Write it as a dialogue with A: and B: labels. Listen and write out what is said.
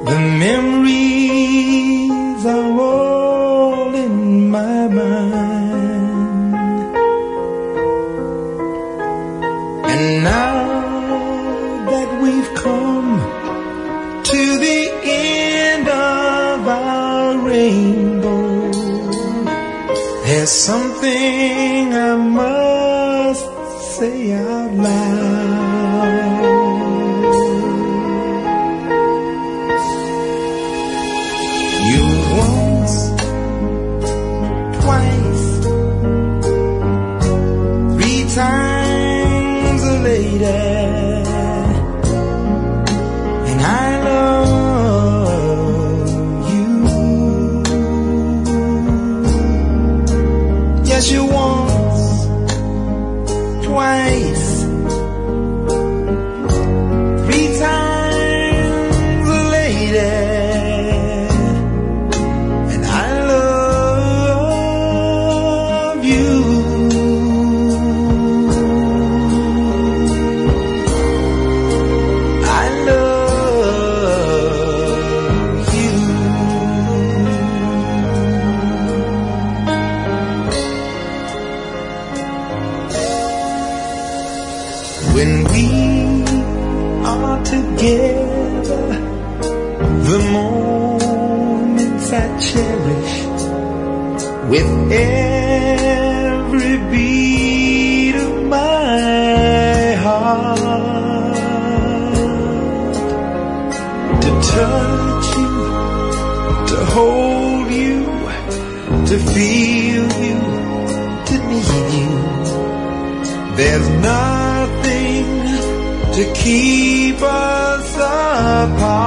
A: The memories are all in my mind. And now that we've come to the end of our rainbow, there's something I must say out loud. You once, twice, 3 times a lady, and I love you. Yes, you once, twice, 3 times a lady, and I love you. I love you. When we are together, the moments I cherish with every beat of my heart. To touch you, to hold you, to feel you, to need you. There's nothing to keep us apart.